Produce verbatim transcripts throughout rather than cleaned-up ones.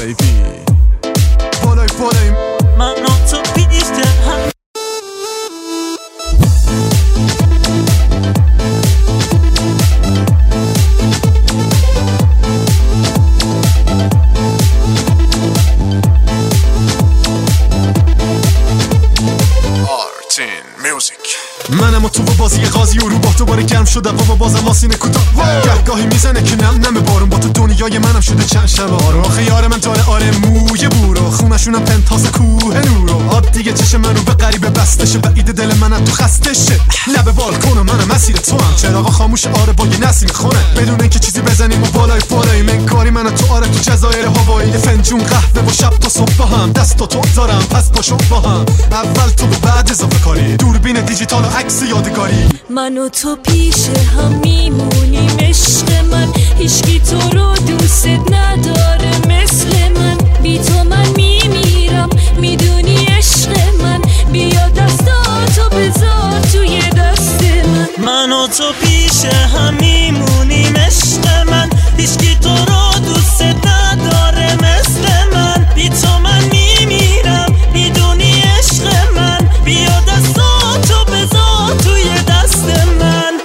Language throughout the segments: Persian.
بیبی بالای بالای من و تو پیش هم منم و تو و بازی قاضی و رو با دوباره گرم شده بابا بازم آسینه کوتاه گهگاهی میزنه که نم نم بارون با تو دنیای منم شده چند شب آره آخه یار من داره آره موی بورو خونشونم پنتاس کوه نورو آب دیگه چشم من رو به غریبه بستشه بعید دل منم تو خستشه لب بالکون منم مسیر تو هم چراغا خاموش آره با یه نسیم خونه بدون اینکه چیزی بزنیم و بالای بالای من کاری منم تو آره تو جزایر هوایی فنجون قهوه و شب تا صبح با هم دست تو دارم پس پاشو با هم اول تو و بعد اضافه کاری دوربین دیجیتال و عکس یادگاری من و تو پیش هم میمونیم عشق من هیچکی تو رو دوست نداره مثل من بی تو من میمیرم میدونی عشق من بیا دستاتو بذار توی دست من من و تو پیش هم میمونیم عشق من هیچکی تو رو دوست نداره مثل من بی تو من میمیرم میدونی عشق من بیا دستاتو بذار توی دست من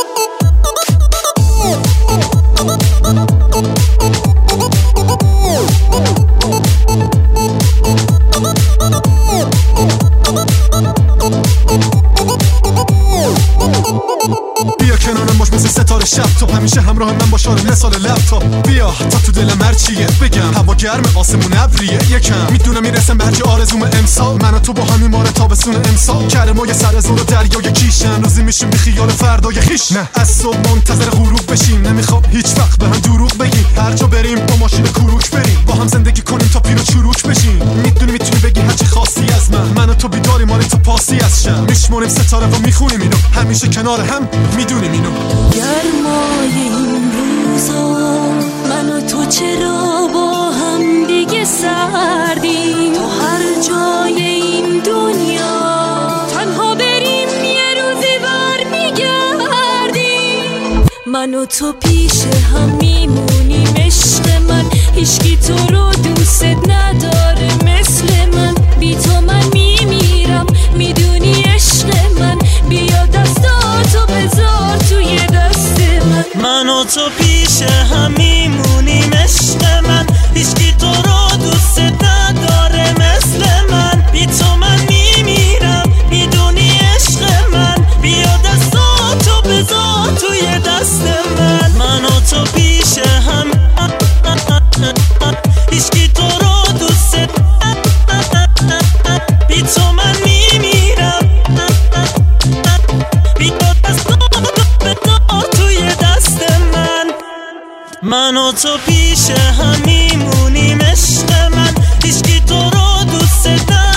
بیا کنارم باش مثل ستاره شب تو همیشه همراه من باش آره مثال لپتاپ بیا تا تو دلم هرچیه بگم هوا گرم آسمون ابریه یکم میدونم میرسم به هرچی آرزوم امسال من و تو با همین ماره تابستون امسال کرم و یه سر زور و دریای کیشن روزی میشیم بی خیال فردای خیش نه از صبح منتظر غروب بشیم نمیخوام هیچ وقت به هم دروغ بگیم هر جا بریم با ماشین کروک بریم با هم زندگی کنیم تا پیر و چروک بشیم میدونی میتونی بگی هرچی خاصی از من من و تو بیداری ماری تو پاسی از شم میشمونیم ستاره و میخونیم اینو همیشه کنار هم میدونیم اینو گرمای این روزا من و تو چرا با هم دیگه سردیم تو هر جای این دنیا تنها بریم یه روزی بر میگردیم من و تو پیش هم میمونیم عشق من هیچکی تو رو دوست نداره مثل من بی تو من میمیرم میدونی عشق من بیا دستاتو بذار توی دست من من و تو پیش هم میمونیم عشق من هیچکی تو رو دوست نداره مثل من بی تو من میمیرم میدونی عشق من بیا دستاتو بذار توی دست من من و تو پیش هم هیچکی تو رو دوست بی تو من میمیرم بیا دستاتو بذار توی دست من من و تو پیش هم میمونیم عشق من هیچکی تو رو دوست نداره